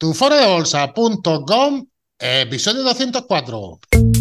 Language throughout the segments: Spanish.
Tuforodebolsa.com, episodio 204.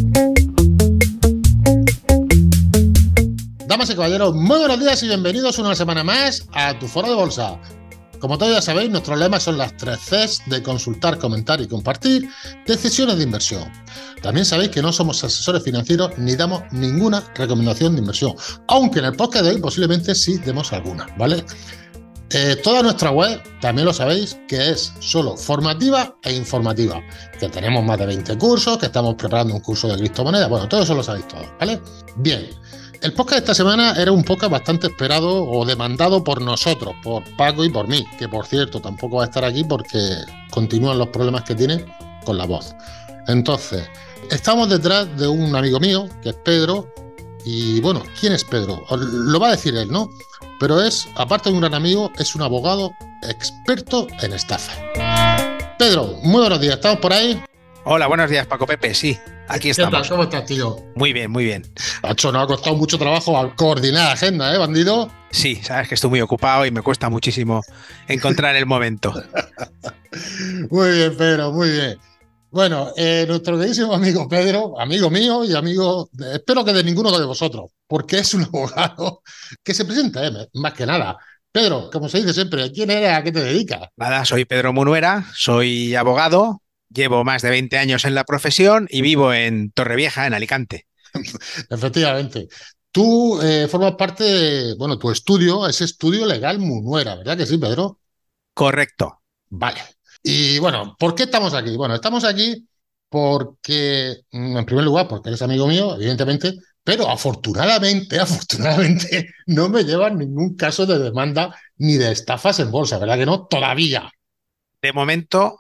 Damas y caballeros, muy buenos días y bienvenidos una semana más a Tu Foro de Bolsa. Como todos ya sabéis, nuestros lemas son las 3 Cs de consultar, comentar y compartir decisiones de inversión. También sabéis que no somos asesores financieros ni damos ninguna recomendación de inversión, aunque en el podcast de hoy posiblemente sí demos alguna, ¿vale? Toda nuestra web, también lo sabéis, que es solo formativa e informativa, que tenemos más de 20 cursos, que estamos preparando un curso de criptomonedas, bueno, todo eso lo sabéis todos, ¿vale? Bien, el podcast de esta semana era un podcast bastante esperado o demandado por nosotros, por Paco y por mí, que por cierto tampoco va a estar aquí porque continúan los problemas que tiene con la voz. Entonces, estamos detrás de un amigo mío, que es Pedro, y bueno, ¿quién es Pedro? Lo va a decir él, ¿no? Pero es, aparte de un gran amigo, es un abogado experto en estafa. Pedro, muy buenos días, ¿estamos por ahí? Hola, buenos días, Paco Pepe, sí, aquí estamos. ¿Qué tal? ¿Cómo estás, tío? Muy bien, muy bien. Nacho, nos ha costado mucho trabajo coordinar la agenda, bandido? Sí, sabes que estoy muy ocupado y me cuesta muchísimo encontrar el momento. Muy bien, Pedro, muy bien. Bueno, nuestro queridísimo amigo Pedro, amigo mío y amigo, espero que de ninguno de vosotros, porque es un abogado que se presenta, más que nada. Pedro, como se dice siempre, ¿quién eres? ¿A qué te dedicas? Nada, soy Pedro Munuera, soy abogado, llevo más de 20 años en la profesión y vivo en Torrevieja, en Alicante. Efectivamente. Tú formas parte de, bueno, tu estudio, ese estudio legal Munuera, ¿verdad que sí, Pedro? Correcto. Vale. Y bueno, ¿por qué estamos aquí? Bueno, estamos aquí porque, en primer lugar, porque eres amigo mío, evidentemente, pero afortunadamente, no me llevan ningún caso de demanda ni de estafas en bolsa, ¿verdad que no? Todavía. De momento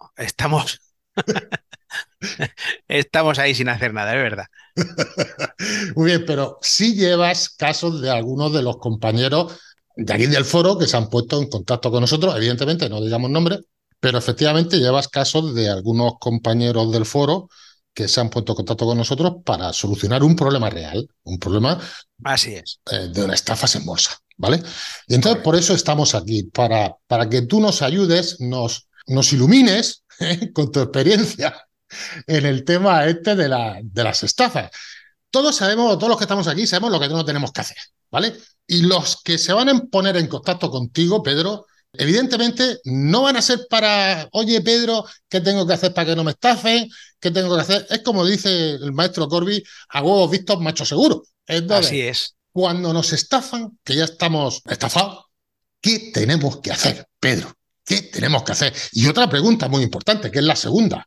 estamos ahí sin hacer nada, es verdad. Muy bien, pero sí llevas casos de algunos de los compañeros de aquí del foro que se han puesto en contacto con nosotros, evidentemente, no digamos nombre, pero efectivamente llevas casos de algunos compañeros del foro que se han puesto en contacto con nosotros para solucionar un problema real, un problema Así es. de una estafa en bolsa, ¿vale? Y entonces Correcto. por eso estamos aquí, para que tú nos ayudes, nos ilumines con tu experiencia en el tema este de las estafas. Todos sabemos, todos los que estamos aquí, sabemos lo que no tenemos que hacer, ¿vale? Y los que se van a poner en contacto contigo, Pedro, evidentemente no van a ser para, oye, Pedro, ¿qué tengo que hacer para que no me estafen? ¿Qué tengo que hacer? Es como dice el maestro Corby, a huevos vistos, macho seguro. Entonces, Así es. cuando nos estafan, que ya estamos estafados, ¿qué tenemos que hacer, Pedro? ¿Qué tenemos que hacer? Y otra pregunta muy importante, que es la segunda.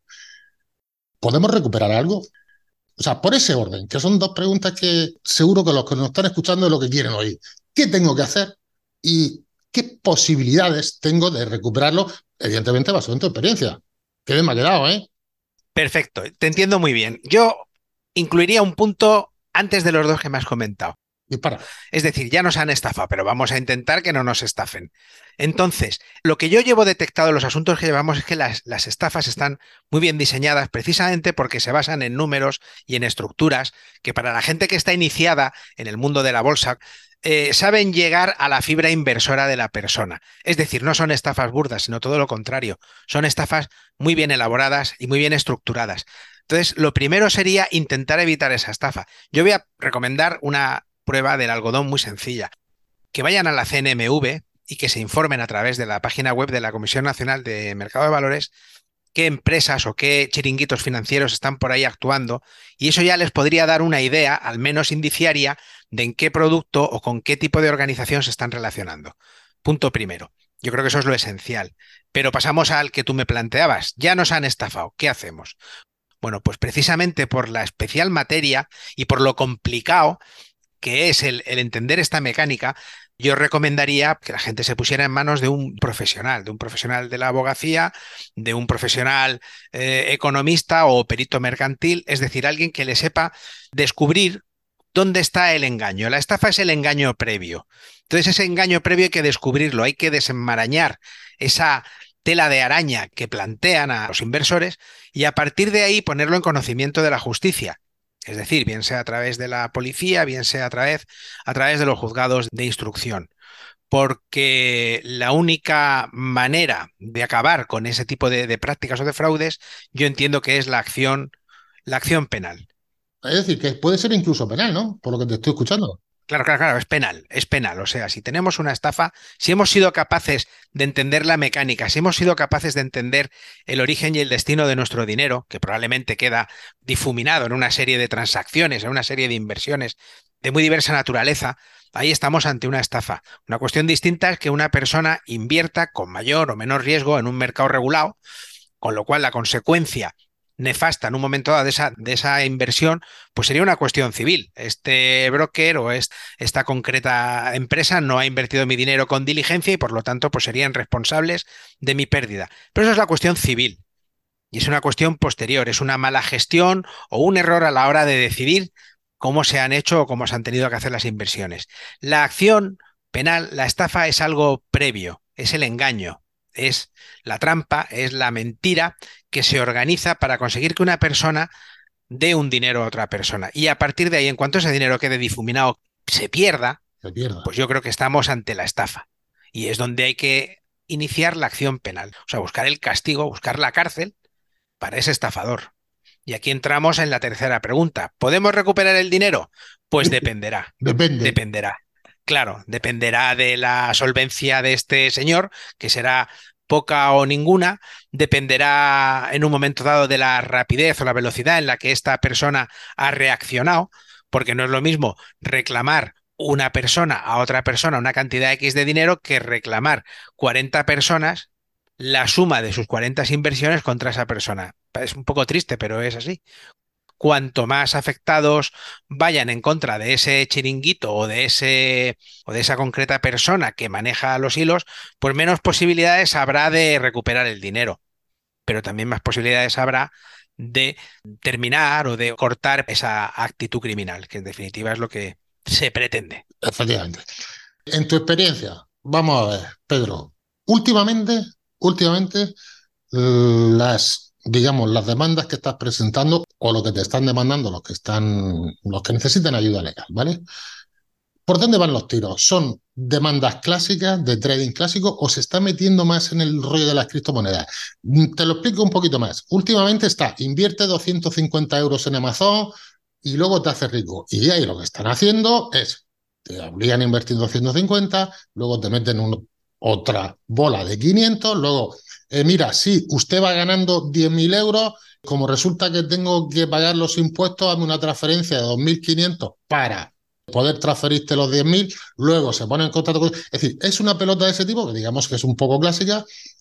¿Podemos recuperar algo? O sea, por ese orden, que son dos preguntas que seguro que los que nos están escuchando es lo que quieren oír. ¿Qué tengo que hacer? ¿Y qué posibilidades tengo de recuperarlo? Evidentemente, basado en tu experiencia. Qué bien me ha quedado, ¿eh? Perfecto, te entiendo muy bien. Yo incluiría un punto antes de los dos que me has comentado. Dispara. Es decir, ya nos han estafado, pero vamos a intentar que no nos estafen. Entonces, lo que yo llevo detectado en los asuntos que llevamos es que las estafas están muy bien diseñadas precisamente porque se basan en números y en estructuras que para la gente que está iniciada en el mundo de la bolsa, saben llegar a la fibra inversora de la persona. Es decir, no son estafas burdas, sino todo lo contrario. Son estafas muy bien elaboradas y muy bien estructuradas. Entonces, lo primero sería intentar evitar esa estafa. Yo voy a recomendar una prueba del algodón muy sencilla. Que vayan a la CNMV y que se informen a través de la página web de la Comisión Nacional de Mercado de Valores qué empresas o qué chiringuitos financieros están por ahí actuando, y eso ya les podría dar una idea, al menos indiciaria, de en qué producto o con qué tipo de organización se están relacionando. Punto primero. Yo creo que eso es lo esencial. Pero pasamos al que tú me planteabas. Ya nos han estafado. ¿Qué hacemos? Bueno, pues precisamente por la especial materia y por lo complicado que es el entender esta mecánica, yo recomendaría que la gente se pusiera en manos de un profesional de la abogacía, de un profesional economista o perito mercantil, es decir, alguien que le sepa descubrir dónde está el engaño. La estafa es el engaño previo. Entonces, ese engaño previo hay que descubrirlo, hay que desenmarañar esa tela de araña que plantean a los inversores y a partir de ahí ponerlo en conocimiento de la justicia. Es decir, bien sea a través de la policía, bien sea a través de los juzgados de instrucción. porque la única manera de acabar con ese tipo de prácticas o de fraudes, yo entiendo que es la acción penal. Es decir, que puede ser incluso penal, ¿no? Por lo que te estoy escuchando. Claro, claro, claro, es penal, es penal. O sea, si tenemos una estafa, si hemos sido capaces de entender la mecánica, si hemos sido capaces de entender el origen y el destino de nuestro dinero, que probablemente queda difuminado en una serie de transacciones, en una serie de inversiones de muy diversa naturaleza, ahí estamos ante una estafa. Una cuestión distinta es que una persona invierta con mayor o menor riesgo en un mercado regulado, con lo cual la consecuencia nefasta en un momento dado de esa inversión, pues sería una cuestión civil. Este broker o esta concreta empresa no ha invertido mi dinero con diligencia y por lo tanto pues serían responsables de mi pérdida. Pero eso es la cuestión civil y es una cuestión posterior, es una mala gestión o un error a la hora de decidir cómo se han hecho o cómo se han tenido que hacer las inversiones. La acción penal, la estafa es algo previo, es el engaño, es la trampa, es la mentira que se organiza para conseguir que una persona dé un dinero a otra persona. Y a partir de ahí, en cuanto ese dinero quede difuminado, se pierda, Se pierda. pues yo creo que estamos ante la estafa. Y es donde hay que iniciar la acción penal. O sea, buscar el castigo, buscar la cárcel para ese estafador. Y aquí entramos en la tercera pregunta. ¿Podemos recuperar el dinero? Pues dependerá, Depende. dependerá. Claro, dependerá de la solvencia de este señor, que será poca o ninguna, dependerá en un momento dado de la rapidez o la velocidad en la que esta persona ha reaccionado, porque no es lo mismo reclamar una persona a otra persona una cantidad X de dinero que reclamar 40 personas la suma de sus 40 inversiones contra esa persona. Es un poco triste, pero es así. Cuanto más afectados vayan en contra de ese chiringuito o de esa concreta persona que maneja los hilos, pues menos posibilidades habrá de recuperar el dinero, pero también más posibilidades habrá de terminar o de cortar esa actitud criminal, que en definitiva es lo que se pretende. Efectivamente. En tu experiencia, vamos a ver, Pedro, últimamente, últimamente, digamos, las demandas que estás presentando o lo que te están demandando, los que necesitan ayuda legal, ¿vale? ¿Por dónde van los tiros? ¿Son demandas clásicas de trading clásico o se está metiendo más en el rollo de las criptomonedas? Te lo explico un poquito más. Últimamente invierte 250 euros en Amazon y luego te haces rico. Y de ahí lo que están haciendo es, te obligan a invertir 250, luego te meten otra bola de 500, luego, mira, sí, usted va ganando 10.000 euros, como resulta que tengo que pagar los impuestos, hazme una transferencia de 2.500 para poder transferirte los 10.000, luego se pone en contacto con... Es decir, es una pelota de ese tipo, que digamos que es un poco clásica,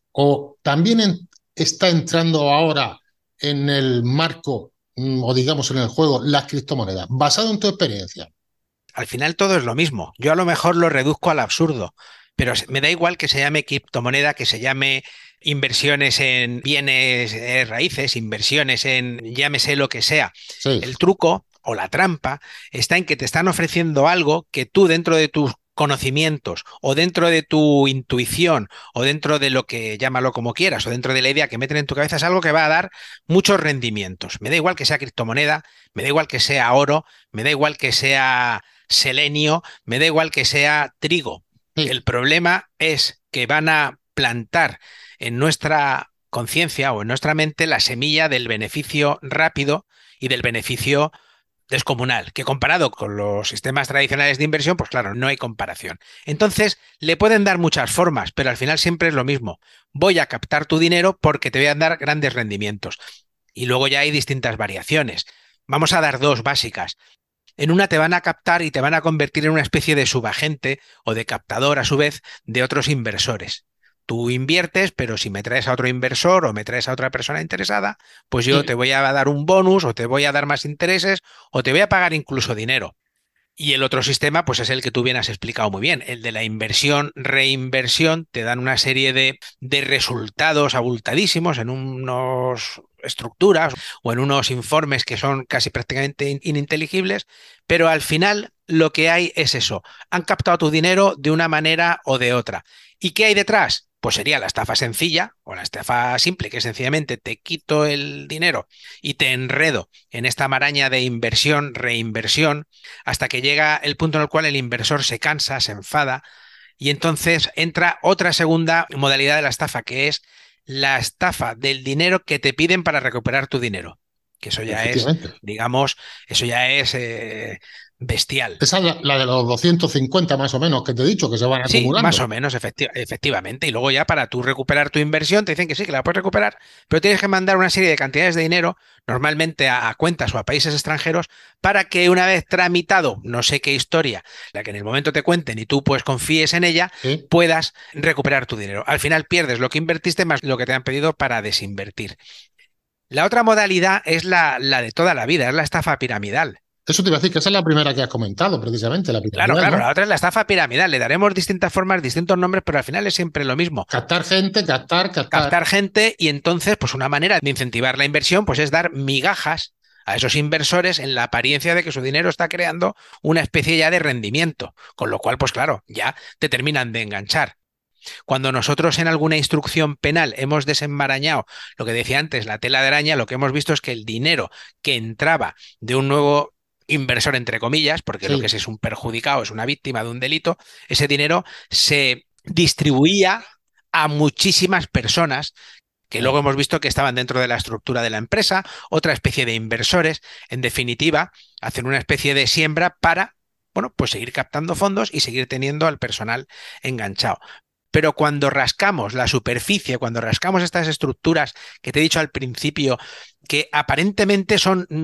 o también está entrando ahora en el marco, o digamos en el juego, las criptomonedas, basado en tu experiencia. Al final todo es lo mismo. Yo a lo mejor lo reduzco al absurdo, pero me da igual que se llame criptomoneda, que se llame inversiones en bienes raíces, inversiones en llámese lo que sea. Sí, El truco o la trampa está en que te están ofreciendo algo que tú dentro de tus conocimientos o dentro de tu intuición o dentro de lo que llámalo como quieras o dentro de la idea que meten en tu cabeza es algo que va a dar muchos rendimientos. Me da igual que sea criptomoneda, me da igual que sea oro, me da igual que sea selenio, me da igual que sea trigo. sí. El problema es que van a plantar en nuestra conciencia o en nuestra mente la semilla del beneficio rápido y del beneficio descomunal, que comparado con los sistemas tradicionales de inversión, pues claro, no hay comparación. Entonces, le pueden dar muchas formas, pero al final siempre es lo mismo. Voy a captar tu dinero porque te voy a dar grandes rendimientos. Y luego ya hay distintas variaciones. Vamos a dar dos básicas. En una te van a captar y te van a convertir en una especie de subagente o de captador a su vez de otros inversores. Tú inviertes, pero si me traes a otro inversor o me traes a otra persona interesada, pues yo te Sí. voy a dar un bonus o te voy a dar más intereses o te voy a pagar incluso dinero. Y el otro sistema, pues es el que tú bien has explicado muy bien, el de la inversión, reinversión, te dan una serie de resultados abultadísimos en unas estructuras o en unos informes que son casi prácticamente ininteligibles, pero al final lo que hay es eso, han captado tu dinero de una manera o de otra. ¿Y qué hay detrás? Pues sería la estafa sencilla o la estafa simple, que sencillamente te quito el dinero y te enredo en esta maraña de inversión, reinversión, hasta que llega el punto en el cual el inversor se cansa, se enfada Y entonces entra otra segunda modalidad de la estafa, que es la estafa del dinero que te piden para recuperar tu dinero. Que eso ya es, Efectivamente. digamos, eso ya es bestial. Esa es la de los 250 más o menos que te he dicho, que se van Sí, más acumulando. o menos, efectivamente. Y luego ya para tú recuperar tu inversión, te dicen que sí, que la puedes recuperar, pero tienes que mandar una serie de cantidades de dinero, normalmente a cuentas o a países extranjeros, para que una vez tramitado, no sé qué historia, la que en el momento te cuenten y tú pues confíes en ella, ¿Sí? puedas recuperar tu dinero. Al final pierdes lo que invertiste más lo que te han pedido para desinvertir. La otra modalidad es la de toda la vida, es la estafa piramidal. Eso te iba a decir que esa es la primera que has comentado, precisamente, la Claro, piramidal, claro, ¿no? la otra es la estafa piramidal. Le daremos distintas formas, distintos nombres, pero al final es siempre lo mismo. Captar gente, captar, captar. Captar gente y entonces, pues una manera de incentivar la inversión, pues es dar migajas a esos inversores en la apariencia de que su dinero está creando una especie ya de rendimiento, con lo cual, pues claro, ya te terminan de enganchar. Cuando nosotros en alguna instrucción penal hemos desenmarañado lo que decía antes, la tela de araña, lo que hemos visto es que el dinero que entraba de un nuevo inversor, entre comillas, porque lo que Sí. es un perjudicado, es una víctima de un delito, ese dinero se distribuía a muchísimas personas que luego hemos visto que estaban dentro de la estructura de la empresa, otra especie de inversores, en definitiva, hacen una especie de siembra para, bueno, pues seguir captando fondos y seguir teniendo al personal enganchado. Pero cuando rascamos la superficie, cuando rascamos estas estructuras que te he dicho al principio, que aparentemente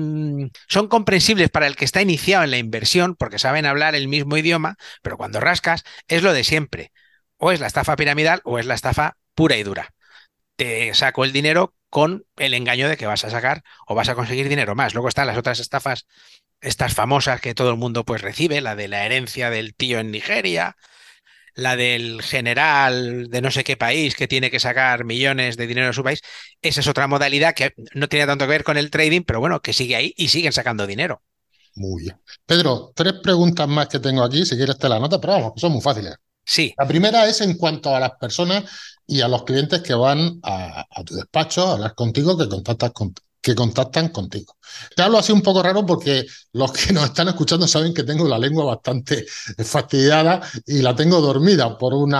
son comprensibles para el que está iniciado en la inversión, porque saben hablar el mismo idioma, pero cuando rascas es lo de siempre. O es la estafa piramidal o es la estafa pura y dura. Te saco el dinero con el engaño de que vas a sacar o vas a conseguir dinero más. Luego están las otras estafas, estas famosas que todo el mundo pues recibe, la de la herencia del tío en Nigeria, la del general de no sé qué país que tiene que sacar millones de dinero de su país. Esa es otra modalidad que no tiene tanto que ver con el trading, pero bueno, que sigue ahí y siguen sacando dinero. Muy bien. Pedro, tres preguntas más que tengo aquí, si quieres te la nota, pero vamos, son muy fáciles. Sí, La primera es en cuanto a las personas y a los clientes que van a tu despacho a hablar contigo, que contactan contigo. Te hablo así un poco raro porque los que nos están escuchando saben que tengo la lengua bastante fastidiada y la tengo dormida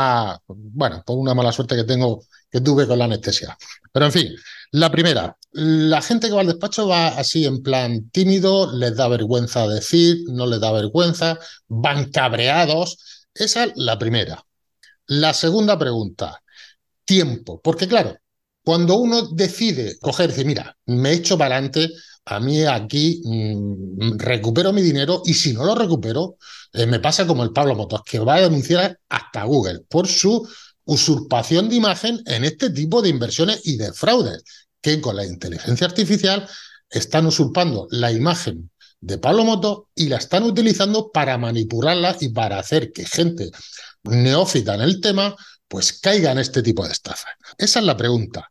bueno, por una mala suerte que tuve con la anestesia. Pero en fin, la primera, la gente que va al despacho va así en plan tímido, les da vergüenza decir, no les da vergüenza, van cabreados. Esa es la primera. La segunda pregunta, tiempo. Porque claro, cuando uno decide coger, dice, mira, me echo para adelante, a mí aquí recupero mi dinero y si no lo recupero, me pasa como el Pablo Motos, que va a denunciar hasta Google por su usurpación de imagen en este tipo de inversiones y de fraudes, que con la inteligencia artificial están usurpando la imagen de Pablo Motos y la están utilizando para manipularla y para hacer que gente neófita en el tema pues caiga en este tipo de estafas. Esa es la pregunta.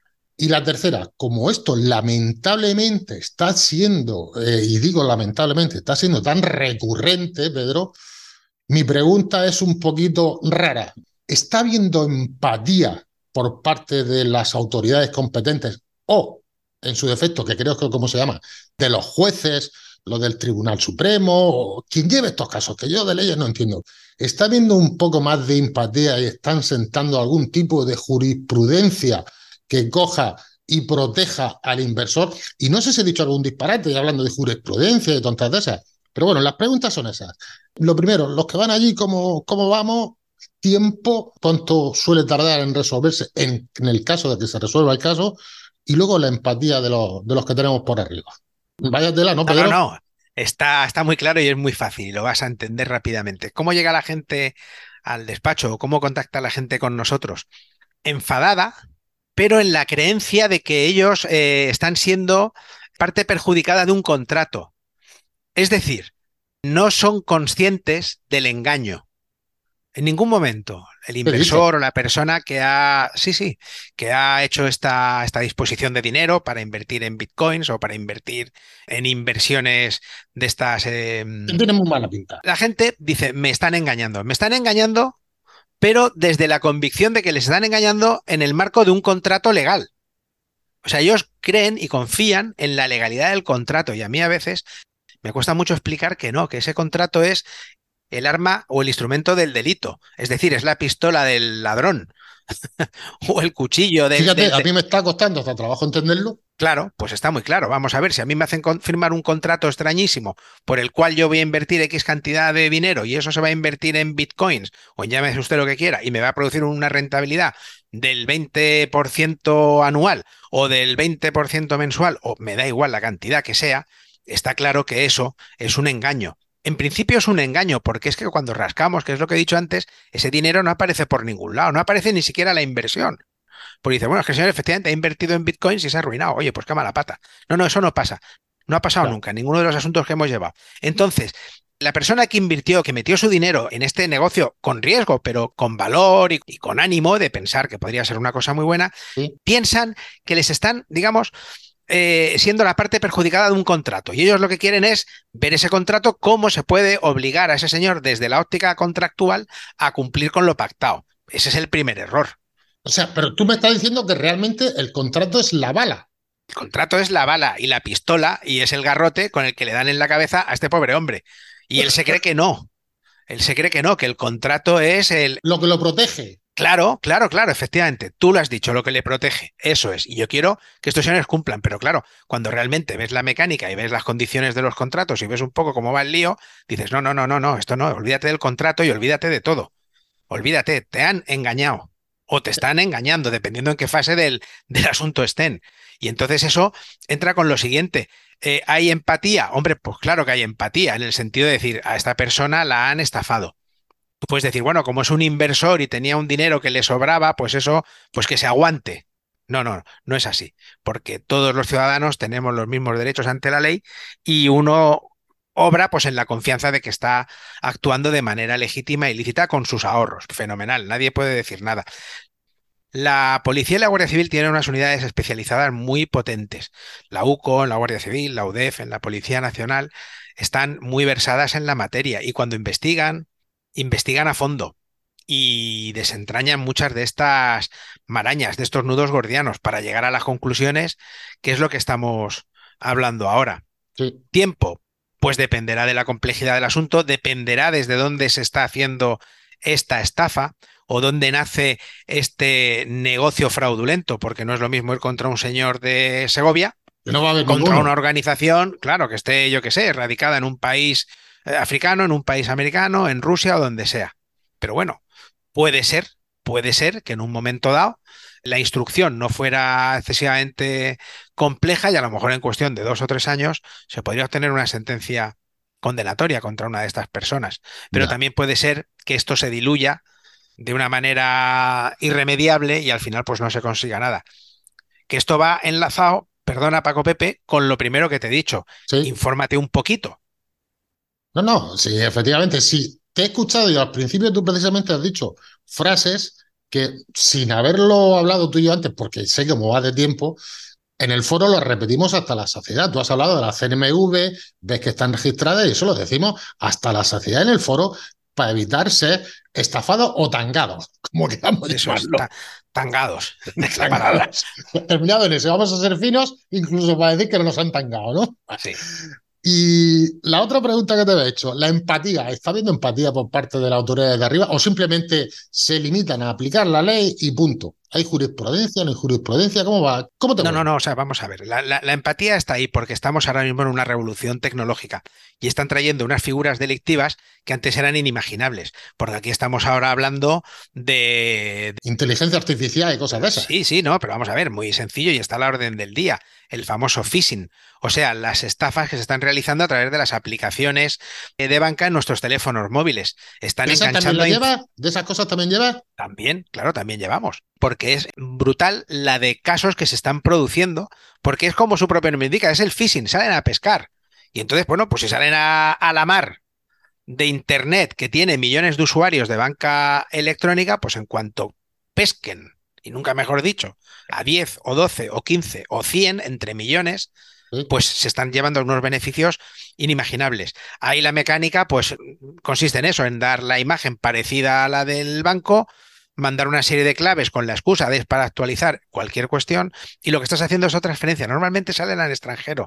Y la tercera, como esto lamentablemente está siendo, y digo lamentablemente, está siendo tan recurrente, Pedro, mi pregunta es un poquito rara. ¿Está habiendo empatía por parte de las autoridades competentes o, en su defecto, que creo que es como se llama, de los jueces, lo del Tribunal Supremo, o quien lleve estos casos, que yo de leyes no entiendo? ¿Está habiendo un poco más de empatía y están sentando algún tipo de jurisprudencia que coja y proteja al inversor? Y no sé si he dicho algún disparate, hablando de jurisprudencia y tontas de esas. Pero bueno, las preguntas son esas. Lo primero, los que van allí, ¿cómo vamos? Tiempo, cuánto suele tardar en resolverse en el caso de que se resuelva el caso, y luego la empatía de los que tenemos por arriba. Vaya tela, ¿no, no, no, Pedro? no. Está muy claro y es muy fácil y lo vas a entender rápidamente. ¿Cómo llega la gente al despacho o cómo contacta la gente con nosotros? Enfadada, pero en la creencia de que ellos están siendo parte perjudicada de un contrato. Es decir, no son conscientes del engaño. En ningún momento el ¿Qué dices? inversor o la persona que ha, sí, sí, que ha hecho esta disposición de dinero para invertir en bitcoins o para invertir en inversiones de estas, Tiene muy mala pinta. la gente dice, me están engañando, pero desde la convicción de que les están engañando en el marco de un contrato legal. O sea, ellos creen y confían en la legalidad del contrato y a mí a veces me cuesta mucho explicar que no, que ese contrato es el arma o el instrumento del delito. Es decir, es la pistola del ladrón o el cuchillo Fíjate, a mí me está costando hasta trabajo entenderlo. Claro, pues está muy claro. Vamos a ver, si a mí me hacen firmar un contrato extrañísimo por el cual yo voy a invertir X cantidad de dinero y eso se va a invertir en bitcoins o en llámese usted lo que quiera y me va a producir una rentabilidad del 20% anual o del 20% mensual o me da igual la cantidad que sea, está claro que eso es un engaño. En principio es un engaño porque es que cuando rascamos, que es lo que he dicho antes, ese dinero no aparece por ningún lado, no aparece ni siquiera la inversión. Pues dice, bueno, es que el señor efectivamente ha invertido en bitcoins y se ha arruinado. Oye, pues qué mala pata. No, no, eso no pasa. No ha pasado Ya. nunca, en ninguno de los asuntos que hemos llevado. Entonces, la persona que invirtió, que metió su dinero en este negocio con riesgo, pero con valor y con ánimo de pensar que podría ser una cosa muy buena, Sí. piensan que les están, digamos, siendo la parte perjudicada de un contrato. Y ellos lo que quieren es ver ese contrato, cómo se puede obligar a ese señor desde la óptica contractual a cumplir con lo pactado. Ese es el primer error. O sea, pero tú me estás diciendo que realmente el contrato es la bala. El contrato es la bala y la pistola y es el garrote con el que le dan en la cabeza a este pobre hombre. Y él se cree que no. Él se cree que no, que el contrato es el... Lo que lo protege. Claro, claro, claro, efectivamente. Tú lo has dicho, lo que le protege. Eso es. Y yo quiero que estos señores cumplan. Pero claro, cuando realmente ves la mecánica y ves las condiciones de los contratos y ves un poco cómo va el lío, dices, no, no, no, no, no, esto no, olvídate del contrato y olvídate de todo. Olvídate, te han engañado o te están engañando, dependiendo en qué fase del asunto estén. Y entonces eso entra con lo siguiente. ¿Hay empatía? Hombre, pues claro que hay empatía, en el sentido de decir, a esta persona la han estafado. Tú puedes decir, bueno, como es un inversor y tenía un dinero que le sobraba, pues eso, pues que se aguante. No, no, no es así, porque todos los ciudadanos tenemos los mismos derechos ante la ley y uno obra pues en la confianza de que está actuando de manera legítima y lícita con sus ahorros. Fenomenal, nadie puede decir nada. La policía y la Guardia Civil tienen unas unidades especializadas muy potentes. La UCO, la Guardia Civil, la UDEF, en la Policía Nacional, están muy versadas en la materia y cuando investigan, investigan a fondo y desentrañan muchas de estas marañas, de estos nudos gordianos para llegar a las conclusiones, que es lo que estamos hablando ahora. Sí. Tiempo, pues dependerá de la complejidad del asunto, dependerá desde dónde se está haciendo esta estafa o dónde nace este negocio fraudulento, porque no es lo mismo ir contra un señor de Segovia, Que no va a haber contra una ninguno. organización, claro, que esté, yo que sé, radicada en un país africano, en un país americano, en Rusia o donde sea. Pero bueno, puede ser, puede ser que en un momento dado la instrucción no fuera excesivamente compleja y a lo mejor en cuestión de 2 o 3 años se podría obtener una sentencia condenatoria contra una de estas personas. Pero Ya. también puede ser que esto se diluya de una manera irremediable y al final pues no se consiga nada. Que esto va enlazado, perdona Paco Pepe, con lo primero que te he dicho. Sí. Infórmate un poquito. No, no, sí, efectivamente, sí. Te he escuchado y al principio tú precisamente has dicho frases que sin haberlo hablado tú y yo antes, porque sé cómo va de tiempo, en el foro lo repetimos hasta la saciedad. Tú has hablado de la CNMV, ves que están registradas y eso lo decimos hasta la saciedad en el foro para evitar ser estafados o tangados, como queramos Eso es, llamarlo. tangados, es la palabra. Tangados. Terminado en ese, vamos a ser finos, incluso para decir que no nos han tangado, ¿no? Sí. Y la otra pregunta que te he hecho, la empatía, ¿está habiendo empatía por parte de la autoridad de arriba o simplemente se limitan a aplicar la ley y punto? ¿Hay jurisprudencia, no hay jurisprudencia? ¿Cómo va? ¿Cómo te No, no, mueves? no, o sea, vamos a ver, la empatía está ahí porque estamos ahora mismo en una revolución tecnológica y están trayendo unas figuras delictivas que antes eran inimaginables, porque aquí estamos ahora hablando de... Inteligencia artificial y cosas de esas. Sí, sí, no, pero vamos a ver, muy sencillo y está a la orden del día, el famoso phishing, o sea, las estafas que se están realizando a través de las aplicaciones de banca en nuestros teléfonos móviles. Están ¿De esas también enganchando lo a llevas? ¿De esas cosas también llevas? también, claro, también llevamos, porque es brutal la de casos que se están produciendo, porque es como su propio nombre indica, es el phishing, salen a pescar. Y entonces, bueno, pues si salen a la mar de Internet que tiene millones de usuarios de banca electrónica, pues en cuanto pesquen, y nunca mejor dicho, a 10 o 12 o 15 o 100 entre millones, Sí. pues se están llevando unos beneficios inimaginables. Ahí la mecánica, pues consiste en eso, en dar la imagen parecida a la del banco, mandar una serie de claves con la excusa de para actualizar cualquier cuestión y lo que estás haciendo es otra transferencia. Normalmente salen al extranjero.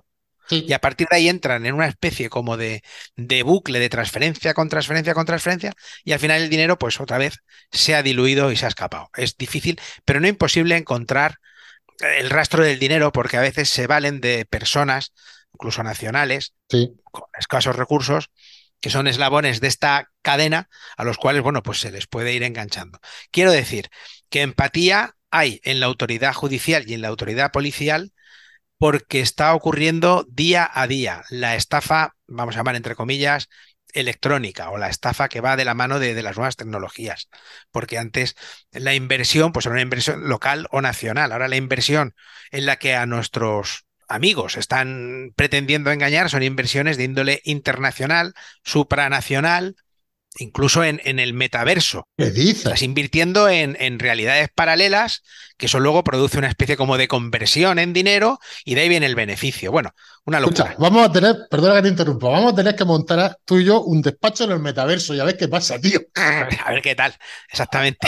Y Sí, a partir de ahí entran en una especie como de bucle de transferencia con transferencia con transferencia, y al final el dinero, pues otra vez, se ha diluido y se ha escapado. Es difícil, pero no imposible encontrar el rastro del dinero porque a veces se valen de personas, incluso nacionales, sí. con escasos recursos, que son eslabones de esta cadena a los cuales, bueno, pues se les puede ir enganchando. Quiero decir que empatía hay en la autoridad judicial y en la autoridad policial porque está ocurriendo día a día la estafa, vamos a llamar entre comillas, electrónica o la estafa que va de la mano de las nuevas tecnologías. Porque antes la inversión, pues era una inversión local o nacional. Ahora la inversión en la que a nuestros amigos están pretendiendo engañar son inversiones de índole internacional, supranacional, incluso en el metaverso. ¿Qué dices? Estás invirtiendo en realidades paralelas que eso luego produce una especie como de conversión en dinero y de ahí viene el beneficio. Bueno, una Escucha, locura. vamos a tener, perdona que te interrumpa, vamos a tener que montar tú y yo un despacho en el metaverso y a ver qué pasa, tío. A ver qué tal. Exactamente.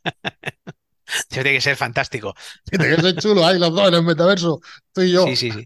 Eso tiene que ser fantástico. Tiene que ser chulo ahí los dos en el metaverso, tú y Sí, yo. sí, sí.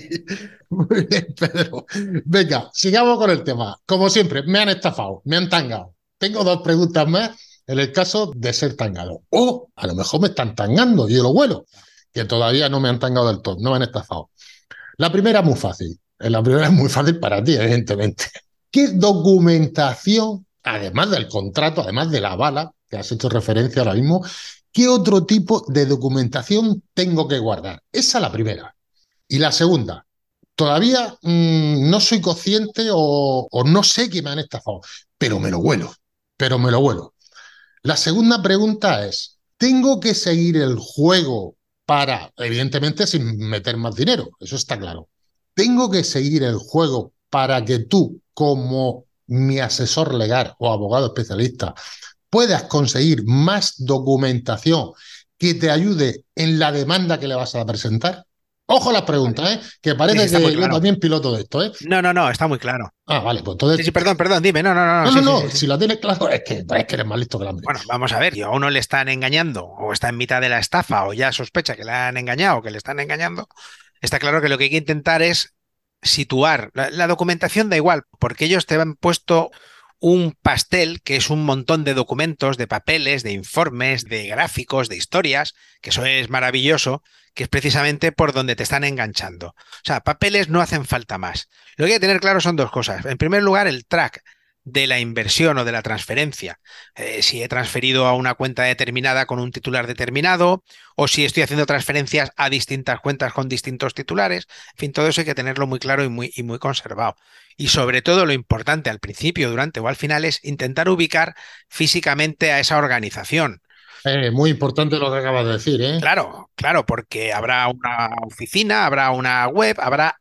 Muy bien, Pedro. Venga, sigamos con el tema. Como siempre, me han estafado, me han tangado. Tengo dos preguntas más en el caso de ser tangado. O a lo mejor me están tangando y yo lo vuelo, que todavía no me han tangado del todo, no me han estafado. La primera es muy fácil. La primera es muy fácil para ti, evidentemente. ¿Qué documentación, además del contrato, además de la bala, que has hecho referencia ahora mismo, qué otro tipo de documentación tengo que guardar? Esa es la primera. Y la segunda, todavía no soy consciente o no sé que me han estafado, pero me lo huelo, pero me lo huelo. La segunda pregunta es, ¿tengo que seguir el juego para, evidentemente, sin meter más dinero? Eso está claro. ¿Tengo que seguir el juego para que tú, como mi asesor legal o abogado especialista, puedas conseguir más documentación que te ayude en la demanda que le vas a presentar? Ojo a las Vale. preguntas, ¿eh? Que Sí, sí, parece está muy que yo claro. también piloto de esto, ¿eh? No, no, no, está muy claro. Ah, vale, pues Sí, sí, entonces... perdón, perdón, dime. No, no, no, no, No, no, sí, sí, sí, no, sí. si lo tienes claro es que eres más listo que el hambre. Bueno, vamos a ver, si a uno le están engañando o está en mitad de la estafa o ya sospecha que le han engañado o que le están engañando, está claro que lo que hay que intentar es situar. La documentación da igual, porque ellos te han puesto un pastel que es un montón de documentos, de papeles, de informes, de gráficos, de historias, que eso es maravilloso, que es precisamente por donde te están enganchando. O sea, papeles no hacen falta más. Lo que hay que tener claro son dos cosas. En primer lugar, el track de la inversión o de la transferencia. Si he transferido a una cuenta determinada con un titular determinado, o si estoy haciendo transferencias a distintas cuentas con distintos titulares. En fin, todo eso hay que tenerlo muy claro y muy conservado. Y sobre todo lo importante al principio, durante o al final es intentar ubicar físicamente a esa organización. Muy importante lo que acabas de decir, ¿eh? Claro, claro, porque habrá una oficina, habrá una web, habrá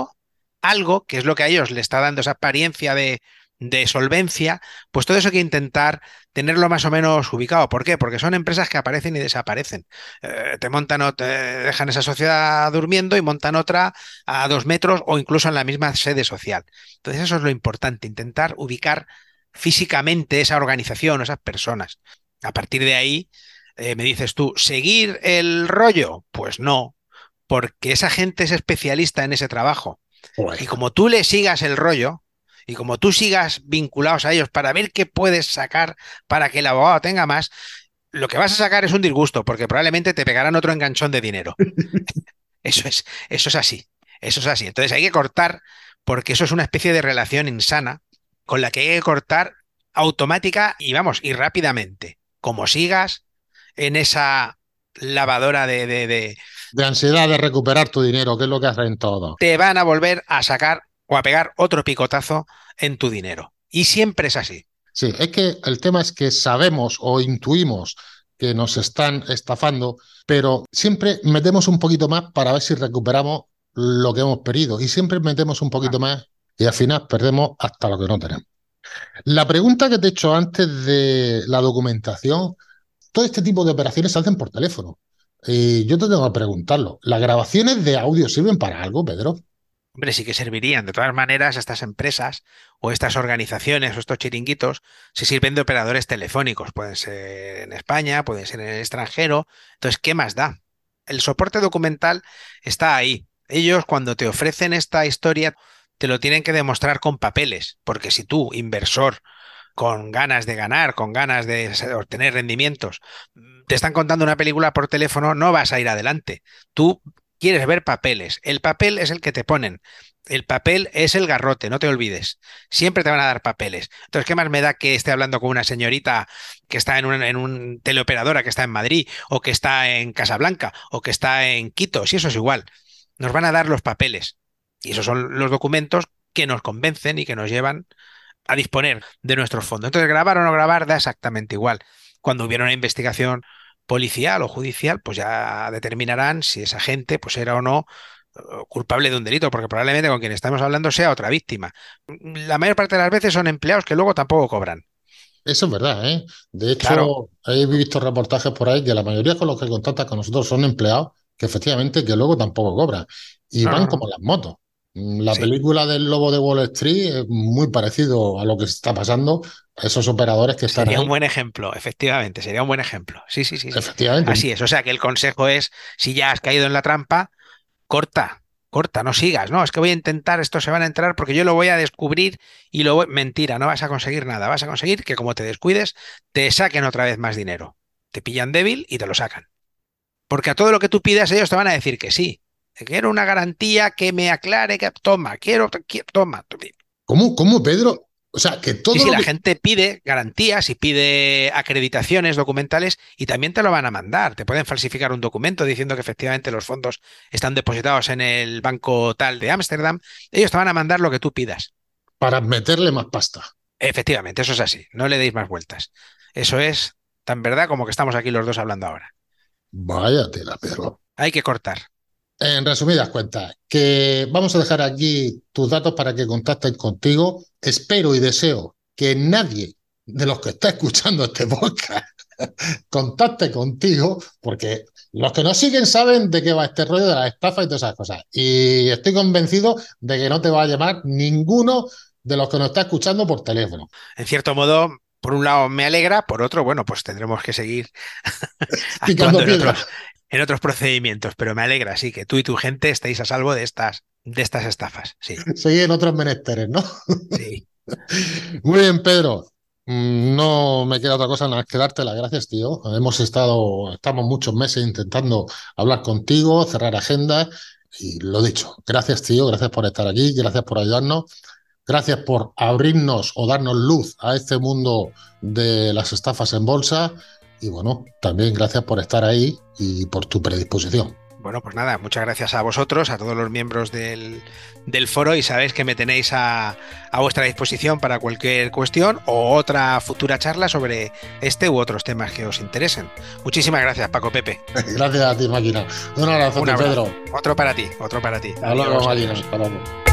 algo que es lo que a ellos le está dando esa apariencia de solvencia, pues todo eso hay que intentar tenerlo más o menos ubicado. ¿Por qué? Porque son empresas que aparecen y desaparecen. Te montan o te dejan esa sociedad durmiendo y montan otra a 2 metros o incluso en la misma sede social. Entonces eso es lo importante, intentar ubicar físicamente esa organización o esas personas. A partir de ahí me dices tú, ¿seguir el rollo? Pues no, porque esa gente es especialista en ese trabajo. Y Joder. como tú le sigas el rollo, y como tú sigas vinculados a ellos para ver qué puedes sacar para que el abogado tenga más, lo que vas a sacar es un disgusto, porque probablemente te pegarán otro enganchón de dinero. Eso es así, eso es así. Entonces hay que cortar, porque eso es una especie de relación insana con la que hay que cortar automática y vamos, y rápidamente. Como sigas en esa lavadora De ansiedad de recuperar tu dinero, que es lo que hacen todos. te van a volver a sacar o a pegar otro picotazo en tu dinero. Y siempre es así. Sí, es que el tema es que sabemos o intuimos que nos están estafando, pero siempre metemos un poquito más para ver si recuperamos lo que hemos perdido. Y siempre metemos un Ah, poquito más y al final perdemos hasta lo que no tenemos. La pregunta que te he hecho antes de la documentación, todo este tipo de operaciones se hacen por teléfono. Y yo te tengo que preguntarlo. ¿Las grabaciones de audio sirven para algo, Pedro? hombre, sí que servirían. De todas maneras, estas empresas o estas organizaciones o estos chiringuitos se sirven de operadores telefónicos. Pueden ser en España, pueden ser en el extranjero. Entonces, ¿qué más da? El soporte documental está ahí. Ellos cuando te ofrecen esta historia te lo tienen que demostrar con papeles, porque si tú, inversor, con ganas de ganar, con ganas de obtener rendimientos, te están contando una película por teléfono, no vas a ir adelante. Tú quieres ver papeles. El papel es el que te ponen. El papel es el garrote, no te olvides. Siempre te van a dar papeles. Entonces, ¿qué más me da que esté hablando con una señorita que está en un teleoperadora que está en Madrid, o que está en Casablanca, o que está en Quito? Si eso es igual. Nos van a dar los papeles. Y esos son los documentos que nos convencen y que nos llevan a disponer de nuestros fondos. Entonces, grabar o no grabar da exactamente igual. Cuando hubiera una investigación policial o judicial, pues ya determinarán si esa gente pues era o no culpable de un delito, porque probablemente con quien estamos hablando sea otra víctima. La mayor parte de las veces son empleados que luego tampoco cobran. Eso es verdad, ¿eh? De Claro. hecho, he visto reportajes por ahí que la mayoría con los que contactan con nosotros son empleados que efectivamente que luego tampoco cobran y No, van no, no. como las motos. La Sí. película del Lobo de Wall Street es muy parecido a lo que está pasando a esos operadores que están Sería un ahí. buen ejemplo, efectivamente, sería un buen ejemplo. Sí, sí, sí, sí. Efectivamente, Así es. O sea que el consejo es, si ya has caído en la trampa, corta, corta, no sigas, no, es que voy a intentar, estos se van a entrar porque yo lo voy a descubrir y lo voy... Mentira, no vas a conseguir nada, vas a conseguir que como te descuides, te saquen otra vez más dinero. Te pillan débil y te lo sacan. Porque a todo lo que tú pidas ellos te van a decir que sí. Que quiero una garantía que me aclare que toma, toma. ¿cómo, Pedro? O sea, que Sí, todo sí, lo la que... gente pide garantías y pide acreditaciones documentales y también te lo van a mandar. Te pueden falsificar un documento diciendo que efectivamente los fondos están depositados en el banco tal de Ámsterdam. Ellos te van a mandar lo que tú pidas. para meterle más pasta. Efectivamente, eso es así. No le deis más vueltas. Eso es tan verdad como que estamos aquí los dos hablando ahora. Vaya tela, Pedro. Hay que cortar. En resumidas cuentas, que vamos a dejar aquí tus datos para que contacten contigo. Espero y deseo que nadie de los que está escuchando este podcast contacte contigo, porque los que nos siguen saben de qué va este rollo de las estafas y todas esas cosas. Y estoy convencido de que no te va a llamar ninguno de los que nos está escuchando por teléfono. En cierto modo, por un lado me alegra, por otro, bueno, pues tendremos que seguir Picando actuando piedra. en otros procedimientos, pero me alegra, sí, que tú y tu gente estéis a salvo de estas estafas. Sí, Seguir en otros menesteres, ¿no? sí. Muy bien, Pedro. No me queda otra cosa nada que darte las gracias, tío. Estamos muchos meses intentando hablar contigo, cerrar agendas y lo dicho. Gracias, tío. Gracias por estar aquí. Gracias por ayudarnos. Gracias por abrirnos o darnos luz a este mundo de las estafas en bolsa. Y bueno, también gracias por estar ahí y por tu predisposición. Bueno, pues nada, muchas gracias a vosotros, a todos los miembros del foro y sabéis que me tenéis a vuestra disposición para cualquier cuestión o otra futura charla sobre este u otros temas que os interesen. Muchísimas gracias, Paco Pepe. Gracias a ti, máquina. Un abrazo, Un abrazo. Pedro. Otro para ti, otro para ti. Hasta luego, Adiós, máquina. adiós. Hasta luego.